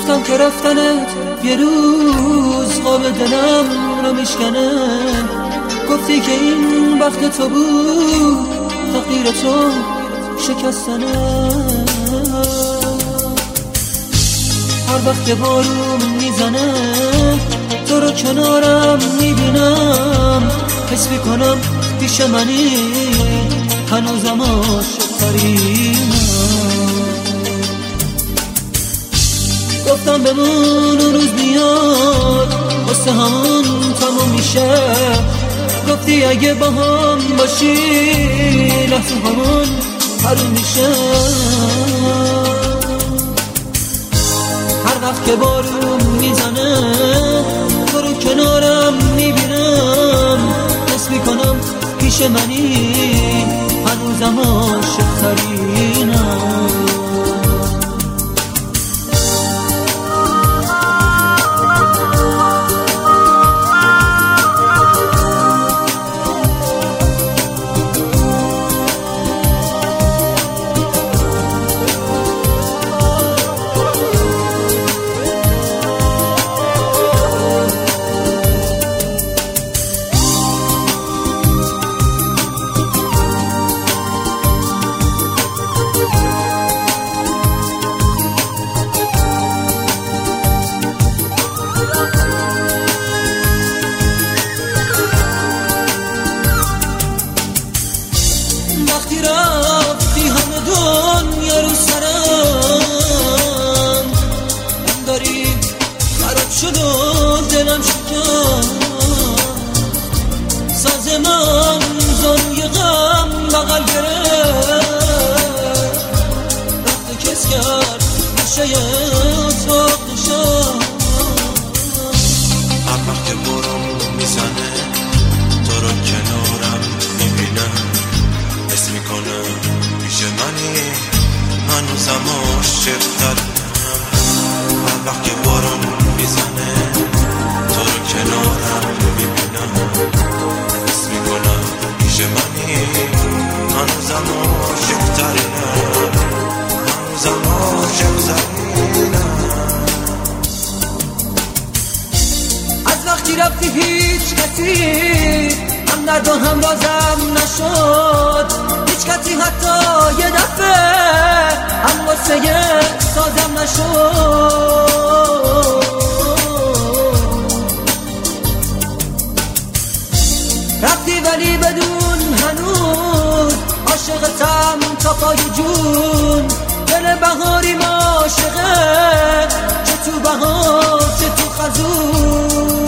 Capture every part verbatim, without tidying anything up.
گفتم که رفتنت یه روز قاب دلم رو میشکنه. گفتی که این وقت تو بود، تقدیر تو شکستنه. هر وقت که بارون میزنه تو رو کنارم میبینم، حس میکنم پیش منی هنوزم عاشق‌ترینم. گفتم بمون اون روز میاد واسه همون تموم میشه. گفتی اگه با هم باشی لحظه همون حروم میشه. هر وقت که بارون میزنه تو رو کنارم میبینم، حس میکنم پیش منی هنوزم عاشق‌ترینم. وقتی رفتی همه دنیا رو سرم، من داری خراب شد و دلم شکست. ساز من زانوی غم بغل گرفت، رفت و کس کرد نشه اتاق نشست. هر وقت که بارون میزنه تو رو کنارم میبینم، حس میکنم پیش منی هنوزم عاشق‌ترینم. هر وقت که بارون میزنه تو رو کنارم میبینم، حس میکنم پیش منی هنوزم عاشق‌ترینم. هنوزم عاشق‌ترینم. از وقتی رفتی هیچ کسی هم درد و هم رازم نشد. هیچ کسی حتی یه دفعه هم واسه سازم نشد. رفتی ولی بدون هنوز عاشقتم تا پای جون. دل بهاری عاشقه، چه تو بهار چه تو خزون.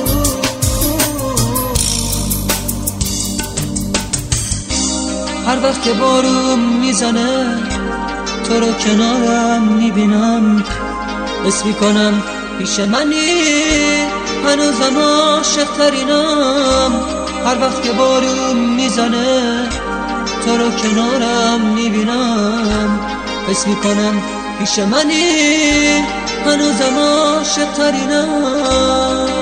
هر وقت که بارون میزنه تو رو کنارم میبینم، حس میکنم پیش منی هنوزم عاشق‌ترینم. هر وقت که بارون میزنه تو رو کنارم میبینم، حس میکنم پیش منی هنوزم عاشق‌ترینم.